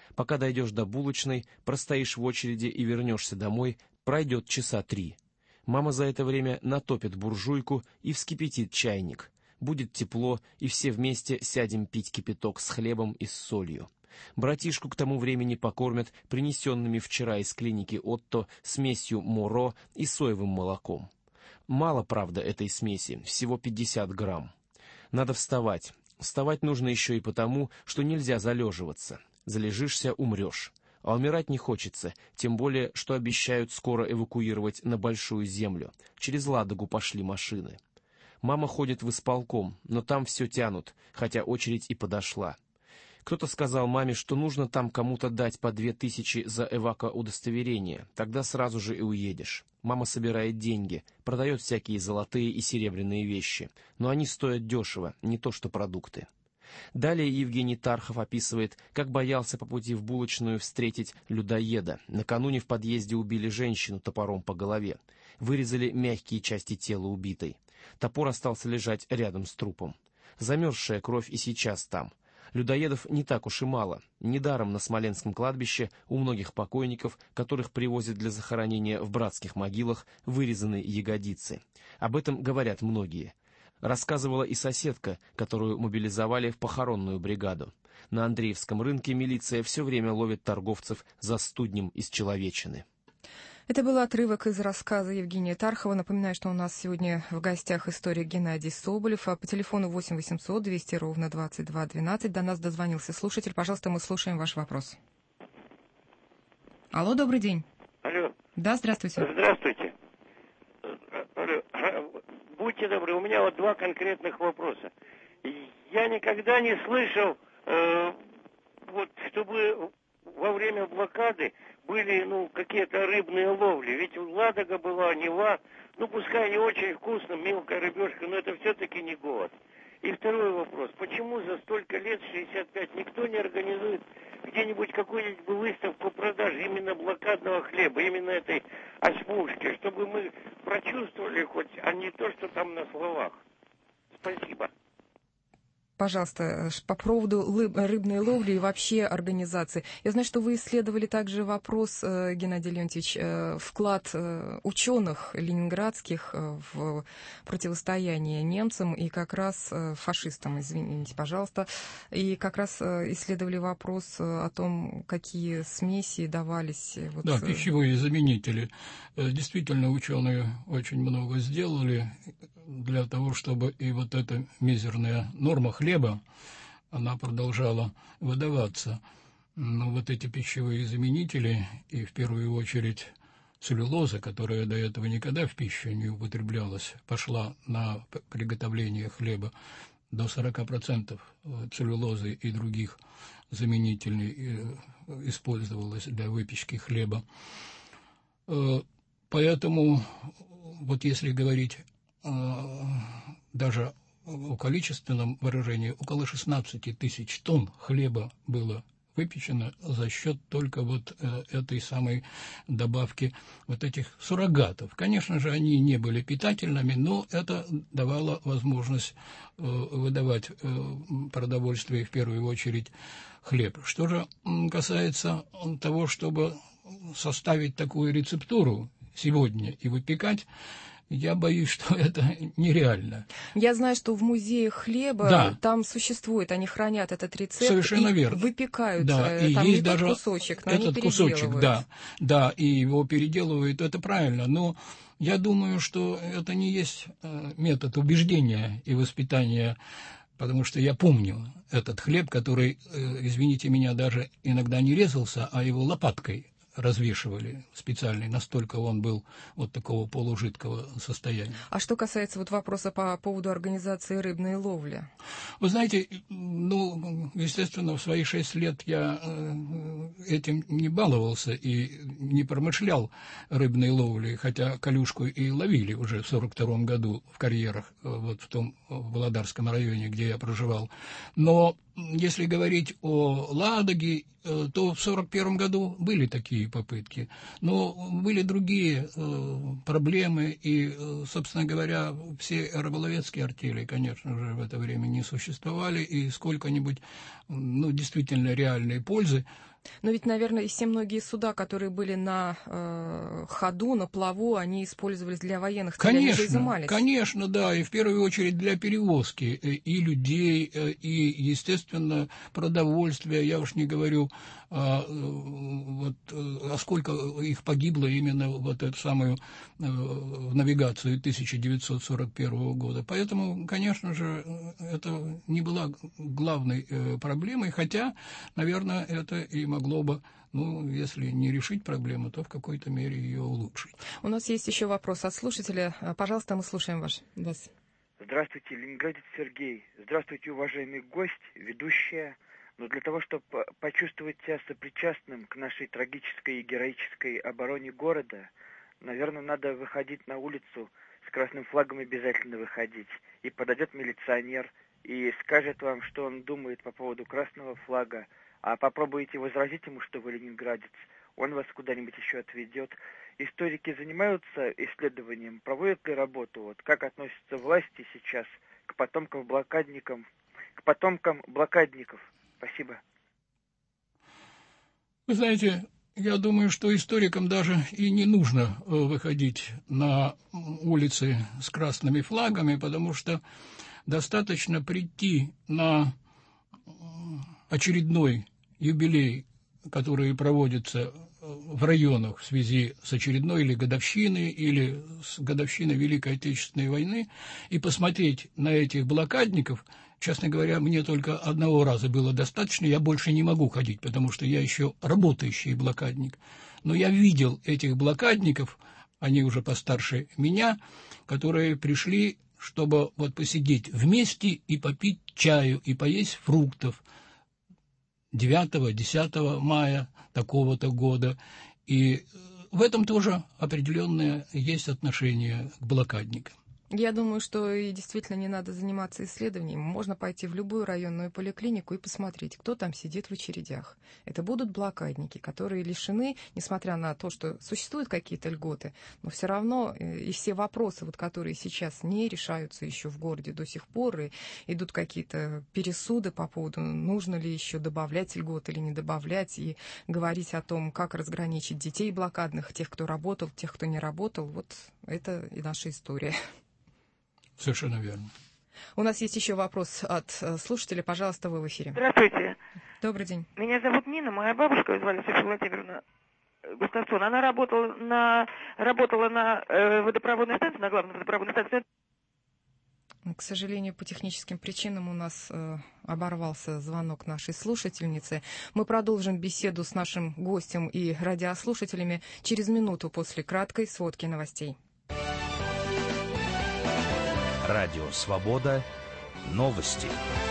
Пока дойдешь до булочной, простоишь в очереди и вернешься домой, пройдет часа три. Мама за это время натопит буржуйку и вскипятит чайник. Будет тепло, и все вместе сядем пить кипяток с хлебом и с солью. Братишку к тому времени покормят принесенными вчера из клиники Отто смесью Моро и соевым молоком. Мало, правда, этой смеси, всего пятьдесят грамм. Надо вставать. Вставать нужно еще и потому, что нельзя залеживаться. Залежишься — умрешь. А умирать не хочется, тем более, что обещают скоро эвакуировать на Большую Землю. Через Ладогу пошли машины. Мама ходит в исполком, но там все тянут, хотя очередь и подошла. Кто-то сказал маме, что нужно там кому-то дать по две тысячи за эвакоудостоверение, тогда сразу же и уедешь. Мама собирает деньги, продает всякие золотые и серебряные вещи, но они стоят дешево, не то что продукты. Далее Евгений Тархов описывает, как боялся по пути в булочную встретить людоеда. Накануне в подъезде убили женщину топором по голове. Вырезали мягкие части тела убитой. Топор остался лежать рядом с трупом. Замерзшая кровь и сейчас там. Людоедов не так уж и мало. Недаром на Смоленском кладбище у многих покойников, которых привозят для захоронения в братских могилах, вырезаны ягодицы. Об этом говорят многие. Рассказывала и соседка, которую мобилизовали в похоронную бригаду. На Андреевском рынке милиция все время ловит торговцев за студнем из человечины. Это был отрывок из рассказа Евгения Тархова. Напоминаю, что у нас сегодня в гостях историк Геннадий Соболев. А по телефону восемь восемьсот двести ровно двадцать два двенадцать до нас дозвонился слушатель. Пожалуйста, мы слушаем ваш вопрос. Алло, добрый день. Алло. Да, здравствуйте. Здравствуйте. Алло. Будьте добры, у меня вот два конкретных вопроса. Я никогда не слышал, э, вот, чтобы во время блокады были, ну, какие-то рыбные ловли. Ведь Ладога была, Нева, ну, пускай не очень вкусно, мелкая рыбешка, но это все-таки не голод. И второй вопрос. Почему за столько лет, шестьдесят пять, никто не организует где-нибудь какую-нибудь выставку продажи именно блокадного хлеба, именно этой осьмушки, чтобы мы прочувствовали хоть, а не то, что там на словах? Спасибо. Пожалуйста, по поводу рыбной ловли и вообще организации. Я знаю, что вы исследовали также вопрос, Геннадий Леонтьевич, вклад ученых ленинградских в противостояние немцам и как раз фашистам, извините, пожалуйста, и как раз исследовали вопрос о том, какие смеси давались. Вот... Да, пищевые заменители. Действительно, ученые очень много сделали для того, чтобы и вот эта мизерная норма хлеба, она продолжала выдаваться. Но вот эти пищевые заменители, и в первую очередь целлюлоза, которая до этого никогда в пищу не употреблялась, пошла на приготовление хлеба. До сорок процентов целлюлозы и других заменителей использовалось для выпечки хлеба. Поэтому, вот если говорить даже о количественном выражении, около шестнадцати тысяч тонн хлеба было выпечено за счет только вот э, этой самой добавки вот этих суррогатов. Конечно же, они не были питательными, но это давало возможность э, выдавать э, продовольствие, в первую очередь хлеб. Что же касается того, чтобы составить такую рецептуру сегодня и выпекать, я боюсь, что это нереально. Я знаю, что в музее хлеба да. там существует, они хранят этот рецепт. Совершенно и верно. выпекают. Да, и там есть не даже тот кусочек, но этот они кусочек, да, да, и его переделывают, это правильно. Но я думаю, что это не есть метод убеждения и воспитания, потому что я помню этот хлеб, который, извините меня, даже иногда не резался, а его лопаткой развешивали специальный, настолько он был вот такого полужидкого состояния. А что касается вот вопроса по поводу организации рыбной ловли? Вы знаете, ну, естественно, в свои шесть лет я этим не баловался и не промышлял рыбной ловлей, хотя колюшку и ловили уже в сорок втором году в карьерах, вот в том в Володарском районе, где я проживал. Но если говорить о Ладоге, то в сорок первом году были такие попытки, но были другие э, проблемы, и, э, собственно говоря, все рыболовецкие артели, конечно же, в это время не существовали, и сколько-нибудь, ну, действительно реальной пользы Но ведь, наверное, и все многие суда, которые были на э, ходу, на плаву, они использовались для военных целей, они же изымались. Конечно, да, и в первую очередь для перевозки и людей, и, естественно, продовольствия. Я уж не говорю, а, вот, а сколько их погибло именно вот эту самую в навигацию тысяча девятьсот сорок первого года. Поэтому, конечно же, это не была главной проблемой, хотя, наверное, это и могло бы, ну, если не решить проблему, то в какой-то мере ее улучшить. У нас есть еще вопрос от слушателя. Пожалуйста, мы слушаем ваш, вас. Здравствуйте, ленинградец Сергей. Здравствуйте, уважаемый гость, ведущая. Но для того, чтобы почувствовать себя сопричастным к нашей трагической и героической обороне города, наверное, надо выходить на улицу с красным флагом, обязательно выходить. И подойдет милиционер и скажет вам, что он думает по поводу красного флага. А попробуйте возразить ему, что вы ленинградец, он вас куда-нибудь еще отведет. Историки занимаются исследованием, проводят ли работу, вот как относятся власти сейчас к потомкам блокадникам, к потомкам блокадников. Спасибо. Вы знаете, я думаю, что историкам даже и не нужно выходить на улицы с красными флагами, потому что достаточно прийти на очередной юбилей, который проводится в районах в связи с очередной или годовщиной, или с годовщиной Великой Отечественной войны, и посмотреть на этих блокадников. Честно говоря, мне только одного раза было достаточно, я больше не могу ходить, потому что я еще работающий блокадник. Но я видел этих блокадников, они уже постарше меня, которые пришли, чтобы вот посидеть вместе и попить чаю, и поесть фруктов девятого-десятого мая такого-то года. И в этом тоже определенное есть отношение к блокадникам. Я думаю, что и действительно не надо заниматься исследованием. Можно пойти в любую районную поликлинику и посмотреть, кто там сидит в очередях. Это будут блокадники, которые лишены, несмотря на то, что существуют какие-то льготы, но все равно и все вопросы, вот, которые сейчас не решаются еще в городе до сих пор, и идут какие-то пересуды по поводу, нужно ли еще добавлять льготы или не добавлять, и говорить о том, как разграничить детей блокадных, тех, кто работал, тех, кто не работал. Вот это и наша история. Совершенно верно. У нас есть еще вопрос от слушателя. Пожалуйста, вы в эфире. Здравствуйте. Добрый день. Меня зовут Нина. Моя бабушка, звали Софья Владимировна Густавсон. Она работала на, работала на э, водопроводной станции, на главной водопроводной станции. К сожалению, по техническим причинам у нас э, оборвался звонок нашей слушательницы. Мы продолжим беседу с нашим гостем и радиослушателями через минуту после краткой сводки новостей. Радио «Свобода». Новости.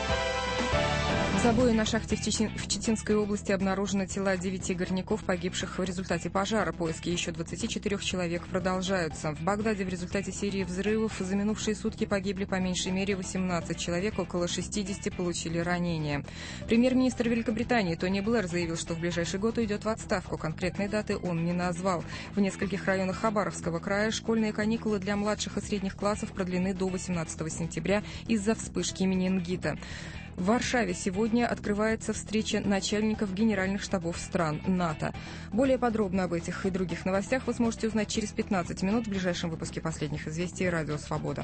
В забое на шахте в, Чечен... в Читинской области обнаружены тела девяти горняков, погибших в результате пожара. Поиски еще двадцати четырёх человек продолжаются. В Багдаде в результате серии взрывов за минувшие сутки погибли по меньшей мере восемнадцать человек, около шестидесяти получили ранения. Премьер-министр Великобритании Тони Блэр заявил, что в ближайший год уйдет в отставку. Конкретной даты он не назвал. В нескольких районах Хабаровского края школьные каникулы для младших и средних классов продлены до восемнадцатого сентября из-за вспышки менингита. В Варшаве сегодня открывается встреча начальников генеральных штабов стран НАТО. Более подробно об этих и других новостях вы сможете узнать через пятнадцать минут в ближайшем выпуске последних известий «Радио Свобода».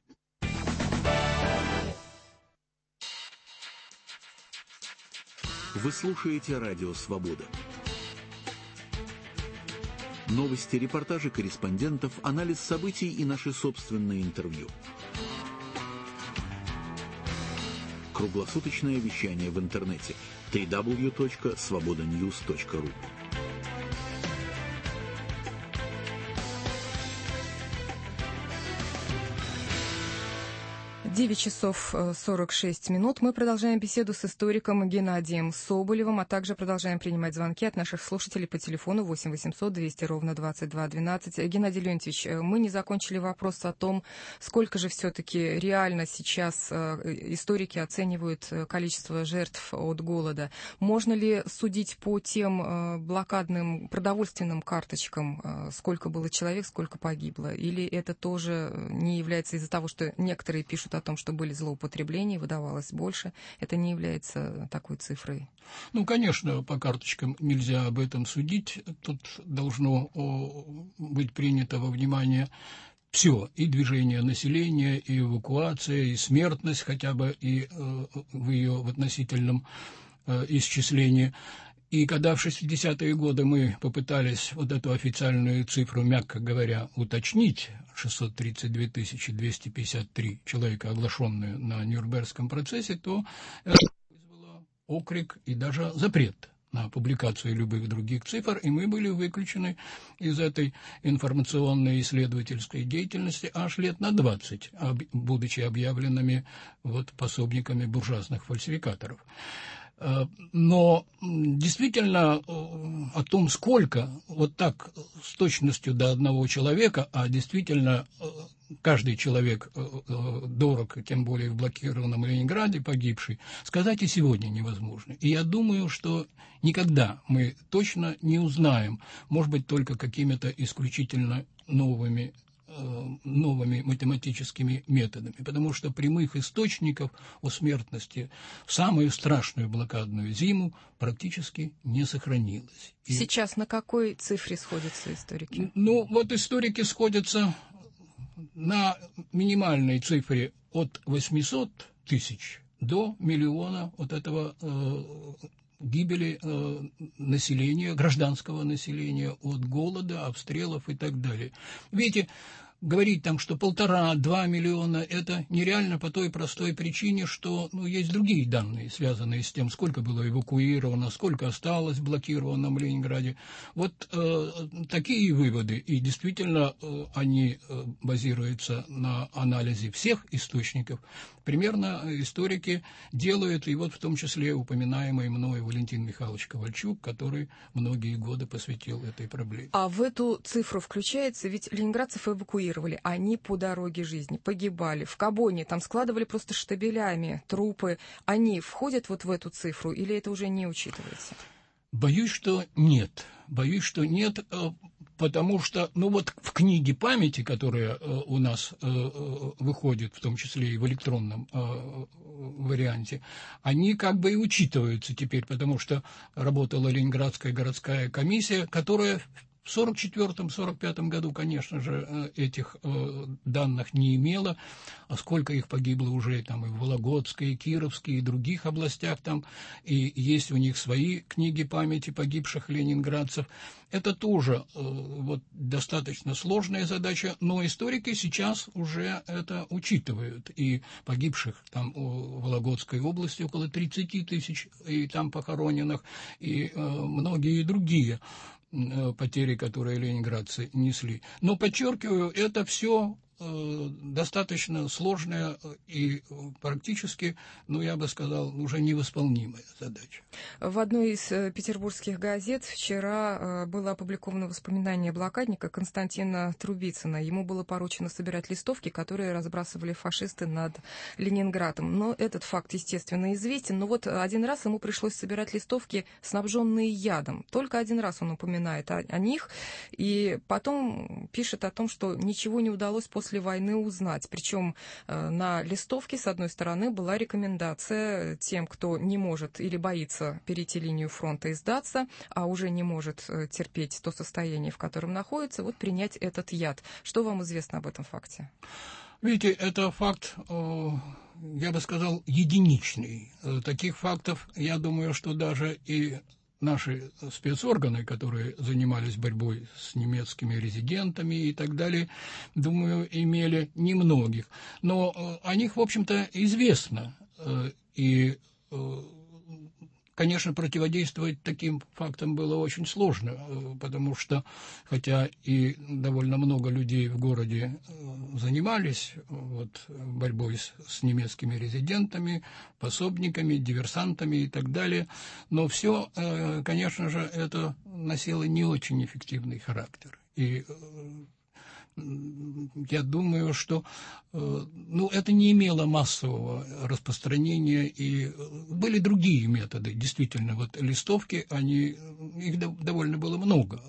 Вы слушаете «Радио Свобода». Новости, репортажи корреспондентов, анализ событий и наши собственные интервью. Круглосуточное вещание в интернете дабл ю дабл ю дабл ю точка свобода ньюс точка ру. девять часов сорок шесть минут. Мы продолжаем беседу с историком Геннадием Соболевым, а также продолжаем принимать звонки от наших слушателей по телефону восемь восемьсот двести ровно двадцать два двенадцать. Геннадий Леонтьевич, мы не закончили вопрос о том, сколько же все-таки реально сейчас историки оценивают количество жертв от голода. Можно ли судить по тем блокадным продовольственным карточкам, сколько было человек, сколько погибло? Или это тоже не является из-за того, что некоторые пишут о том, что были злоупотребления, выдавалось больше, это не является такой цифрой? Ну, конечно, по карточкам нельзя об этом судить. Тут должно быть принято во внимание все, и движение населения, и эвакуация, и смертность хотя бы, и э, в ее в относительном э, исчислении. И когда в шестидесятые годы мы попытались вот эту официальную цифру, мягко говоря, уточнить, шестьсот тридцать две тысячи двести пятьдесят три человека, оглашенные на Нюрнбергском процессе, то это вызвало окрик и даже запрет на публикацию любых других цифр, и мы были выключены из этой информационной исследовательской деятельности аж лет на двадцать, будучи объявленными вот пособниками буржуазных фальсификаторов. Но действительно о том, сколько вот так с точностью до одного человека, а действительно каждый человек дорог, тем более в блокированном Ленинграде погибший, сказать и сегодня невозможно. И я думаю, что никогда мы точно не узнаем, может быть, только какими-то исключительно новыми новыми математическими методами, потому что прямых источников о смертности в самую страшную блокадную зиму практически не сохранилось. И... Сейчас на какой цифре сходятся историки? Ну, вот историки сходятся на минимальной цифре от восьмисот тысяч до миллиона вот этого э, гибели э, населения, гражданского населения от голода, обстрелов и так далее. Видите, говорить там, что полтора-два миллиона, это нереально по той простой причине, что ну, есть другие данные, связанные с тем, сколько было эвакуировано, сколько осталось в блокированном Ленинграде. Вот э, такие выводы, и действительно э, они э, базируются на анализе всех источников, примерно историки делают, и вот в том числе упоминаемый мной Валентин Михайлович Ковальчук, который многие годы посвятил этой проблеме. А в эту цифру включается, ведь ленинградцев эвакуировали, они по дороге жизни погибали. В Кабоне там складывали просто штабелями трупы. Они входят вот в эту цифру или это уже не учитывается? Боюсь, что нет. Боюсь, что нет, потому что, ну вот в книге памяти, которая у нас выходит, в том числе и в электронном варианте, они как бы и учитываются теперь, потому что работала Ленинградская городская комиссия, которая в сорок четвёртом — сорок пятом году, конечно же, этих э, данных не имела, а сколько их погибло уже там и в Вологодской, и Кировской, и других областях там, и есть у них свои книги памяти погибших ленинградцев. Это тоже э, вот, достаточно сложная задача, но историки сейчас уже это учитывают, и погибших там в Вологодской области около тридцати тысяч, и там похороненных, и э, многие другие потери, которые ленинградцы несли. Но, подчеркиваю, это все э, достаточно сложная и практически, ну, я бы сказал, уже невосполнимая задача. В одной из э, петербургских газет вчера э, было опубликовано воспоминание блокадника Константина Трубицына. Ему было поручено собирать листовки, которые разбрасывали фашисты над Ленинградом. Но этот факт, естественно, известен. Но вот один раз ему пришлось собирать листовки, снабженные ядом. Только один раз он упоминает о, о них. И потом пишет о том, что ничего не удалось после войны узнать. Причем э, на листовке, с одной стороны, была рекомендация тем, кто не может или боится перейти линию фронта и сдаться, а уже не может терпеть то состояние, в котором находится, вот принять этот яд. Что вам известно об этом факте? Видите, это факт, я бы сказал, единичный. Таких фактов, я думаю, что даже и наши спецорганы, которые занимались борьбой с немецкими резидентами и так далее, думаю, имели немногих. Но о них, в общем-то, известно. И конечно, противодействовать таким фактам было очень сложно, потому что, хотя и довольно много людей в городе занимались вот, борьбой с, с немецкими резидентами, пособниками, диверсантами и так далее, но все, конечно же, это носило не очень эффективный характер. И я думаю, что ну, это не имело массового распространения, и были другие методы. Действительно, вот листовки, они, их довольно было много.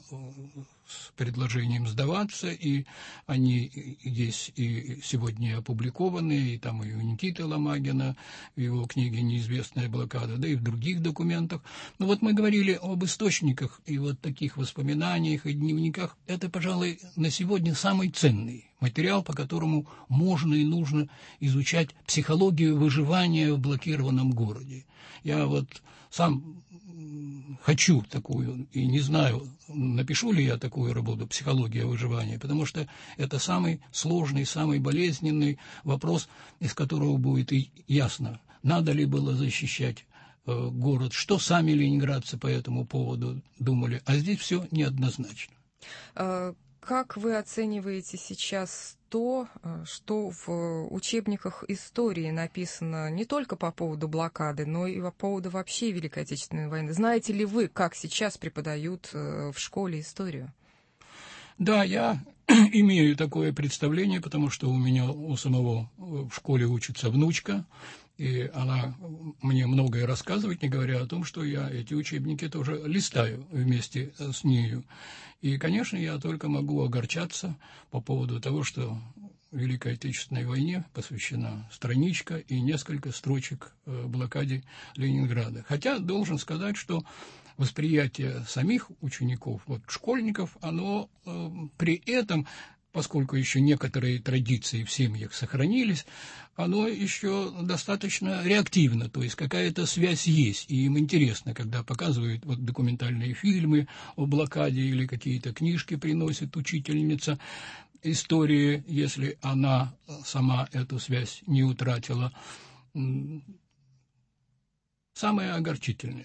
с предложением сдаваться, и они есть и сегодня опубликованы, и там и у Никиты Ломагина, в его книге «Неизвестная блокада», да и в других документах. Но вот мы говорили об источниках и вот таких воспоминаниях и дневниках. Это, пожалуй, на сегодня самый ценный материал, по которому можно и нужно изучать психологию выживания в блокированном городе. Я вот сам хочу такую, и не знаю, напишу ли я такую работу «Психология выживания», потому что это самый сложный, самый болезненный вопрос, из которого будет и ясно, надо ли было защищать э, город, что сами ленинградцы по этому поводу думали, а здесь все неоднозначно. Как вы оцениваете сейчас то, что в учебниках истории написано не только по поводу блокады, но и по поводу вообще Великой Отечественной войны? Знаете ли вы, как сейчас преподают в школе историю? Да, я имею такое представление, потому что у меня у самого в школе учится внучка, и она мне многое рассказывает, не говоря о том, что я эти учебники тоже листаю вместе с нею. И, конечно, я только могу огорчаться по поводу того, что Великой Отечественной войне посвящена страничка и несколько строчек блокаде Ленинграда. Хотя должен сказать, что восприятие самих учеников, вот школьников, оно э, при этом, поскольку еще некоторые традиции в семьях сохранились, оно еще достаточно реактивно, то есть какая-то связь есть, и им интересно, когда показывают вот документальные фильмы о блокаде или какие-то книжки приносит учительница истории, если она сама эту связь не утратила. Самое огорчительное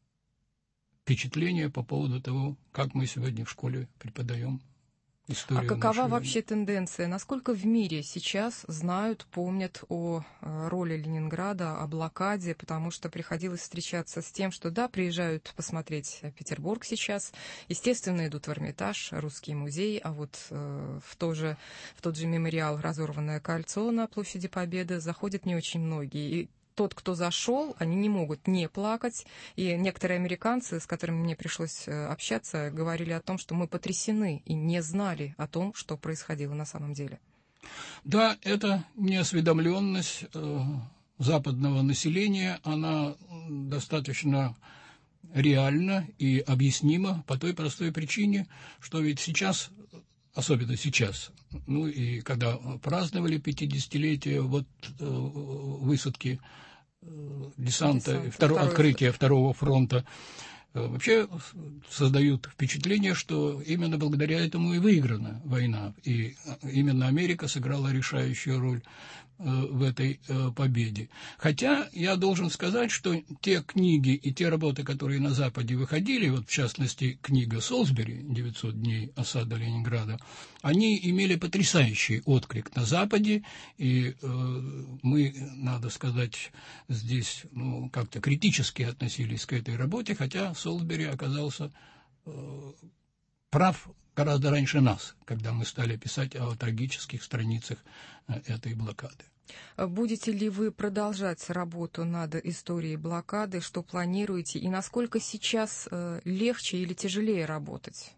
впечатление по поводу того, как мы сегодня в школе преподаем историю. А какова нашей вообще войны. тенденция? Насколько в мире сейчас знают, помнят о роли Ленинграда, о блокаде? Потому что приходилось встречаться с тем, что да, приезжают посмотреть Петербург сейчас, естественно, идут в Эрмитаж, Русский музей, а вот э, в, то же, в тот же мемориал «Разорванное кольцо» на площади Победы заходят не очень многие. И тот, кто зашел, они не могут не плакать. И некоторые американцы, с которыми мне пришлось общаться, говорили о том, что мы потрясены и не знали о том, что происходило на самом деле. Да, это неосведомленность э, западного населения, она достаточно реальна и объяснима по той простой причине, что ведь сейчас, особенно сейчас, ну и когда праздновали пятидесятилетие вот э, высадки э, десанта, Десант, второ, второй... открытия Второго фронта, э, вообще создают впечатление, что именно благодаря этому и выиграна война, и именно Америка сыграла решающую роль в этой э, победе. Хотя я должен сказать, что те книги и те работы, которые на Западе выходили, вот в частности книга Солсбери «девятьсот дней осады Ленинграда», они имели потрясающий отклик на Западе, и э, мы, надо сказать, здесь ну, как-то критически относились к этой работе, хотя Солсбери оказался э, прав гораздо раньше нас, когда мы стали писать о трагических страницах этой блокады. Будете ли вы продолжать работу над историей блокады? Что планируете? И насколько сейчас э, легче или тяжелее работать?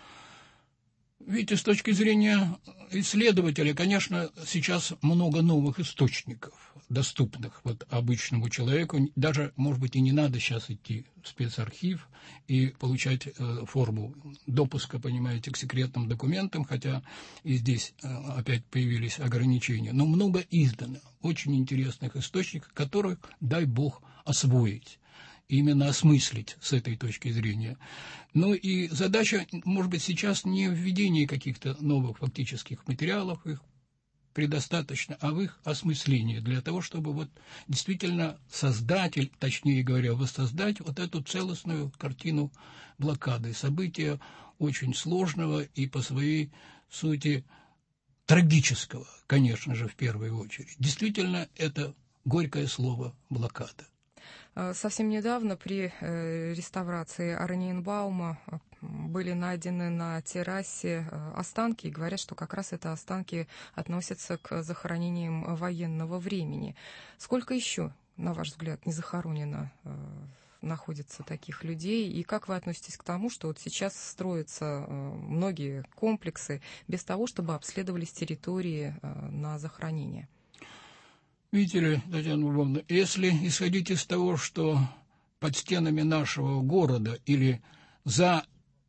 Видите, с точки зрения исследователя, конечно, сейчас много новых источников, доступных вот обычному человеку. Даже, может быть, и не надо сейчас идти в спецархив и получать э, форму допуска, понимаете, к секретным документам, хотя и здесь э, опять появились ограничения. Но много издано очень интересных источников, которых, дай бог, освоить. Именно осмыслить с этой точки зрения. Ну и задача, может быть, сейчас не в введении каких-то новых фактических материалов, их предостаточно, а в их осмыслении, для того, чтобы вот действительно создать, или, точнее говоря, воссоздать вот эту целостную картину блокады. События очень сложного и по своей сути трагического, конечно же, в первую очередь. Действительно, это горькое слово «блокада». Совсем недавно при э, реставрации Ораниенбаума были найдены на террасе останки, и говорят, что как раз это останки относятся к захоронениям военного времени. Сколько еще, на ваш взгляд, не захоронено э, находится таких людей? И как вы относитесь к тому, что вот сейчас строятся многие комплексы без того, чтобы обследовались территории на захоронение? Видите ли, Татьяна Львовна, если исходить из того, что под стенами нашего города или за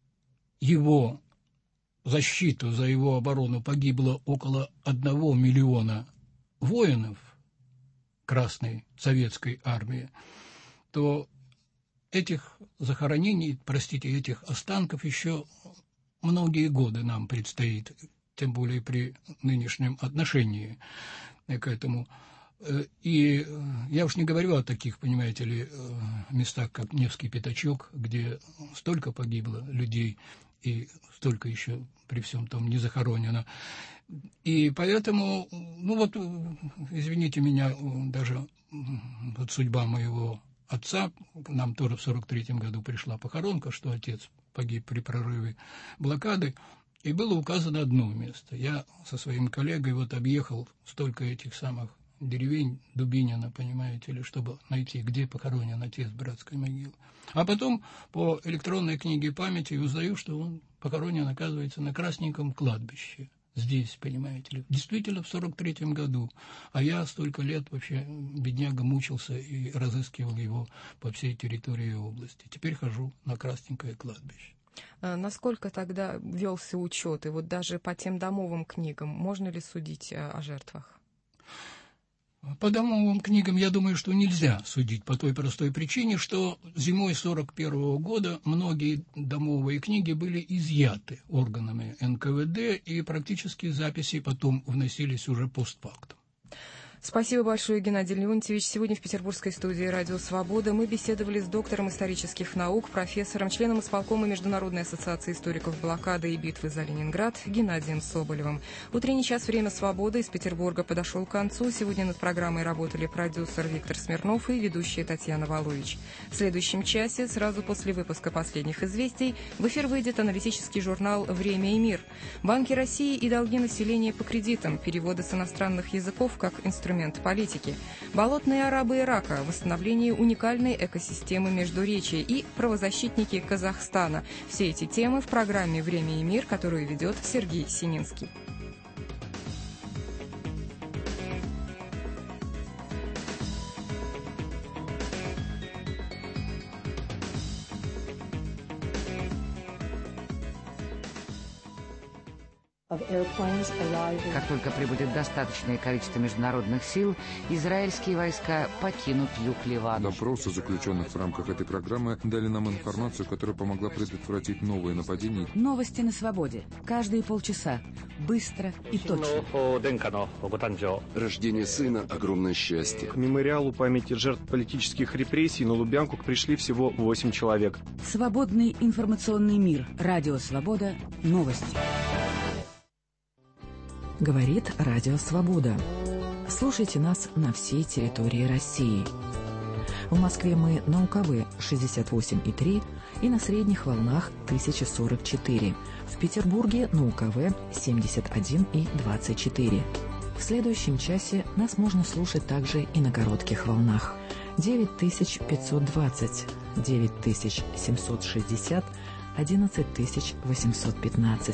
его защиту, за его оборону погибло около одного миллиона воинов Красной Советской Армии, то этих захоронений, простите, этих останков еще многие годы нам предстоит, тем более при нынешнем отношении к этому. И я уж не говорю о таких, понимаете ли, местах, как Невский пятачок, где столько погибло людей и столько еще при всем том не захоронено. И поэтому, ну вот, извините меня, даже вот судьба моего отца, нам тоже в сорок третьем году пришла похоронка, что отец погиб при прорыве блокады, и было указано одно место. Я со своим коллегой вот объехал столько этих самых деревень Дубинина, понимаете ли, чтобы найти, где похоронен отец братской могилы. А потом по электронной книге памяти узнаю, что он похоронен, оказывается, на Красненьком кладбище. Здесь, понимаете ли, действительно в сорок третьем году. А я столько лет вообще, бедняга, мучился и разыскивал его по всей территории области. Теперь хожу на Красненькое кладбище. Насколько тогда велся учет? И вот даже по тем домовым книгам можно ли судить о жертвах? По домовым книгам, я думаю, что нельзя судить по той простой причине, что зимой сорок первого года многие домовые книги были изъяты органами эн ка вэ дэ, и практически записи потом вносились уже постфактум. Спасибо большое, Геннадий Леонтьевич. Сегодня в петербургской студии «Радио Свобода» мы беседовали с доктором исторических наук, профессором, членом исполкома Международной ассоциации историков блокады и битвы за Ленинград Геннадием Соболевым. Утренний час «Время свободы» из Петербурга подошел к концу. Сегодня над программой работали продюсер Виктор Смирнов и ведущая Татьяна Валуевич. В следующем часе, сразу после выпуска последних известий, в эфир выйдет аналитический журнал «Время и мир». Банки России и долги населения по кредитам, переводы с иностранных языков как инструмент политики, болотные арабы Ирака, восстановление уникальной экосистемы Междуречия и правозащитники Казахстана. Все эти темы в программе «Время и мир», которую ведет Сергей Сининский. Как только прибудет достаточное количество международных сил, израильские войска покинут юг Ливана. Допросы заключенных в рамках этой программы дали нам информацию, которая помогла предотвратить новые нападения. Новости на свободе. Каждые полчаса. Быстро и точно. Рождение сына – огромное счастье. К мемориалу памяти жертв политических репрессий на Лубянку пришли всего восемь человек. Свободный информационный мир. Радио Свобода. Новости. Говорит Радио Свобода. Слушайте нас на всей территории России. В Москве мы на УКВ шестьдесят восемь и три и на средних волнах тысяча сорок четыре. В Петербурге на УКВ семьдесят один и двадцать четыре. В следующем часе нас можно слушать также и на коротких волнах. девять тысяч пятьсот двадцать, девять тысяч семьсот шестьдесят, одиннадцать тысяч восемьсот пятнадцать.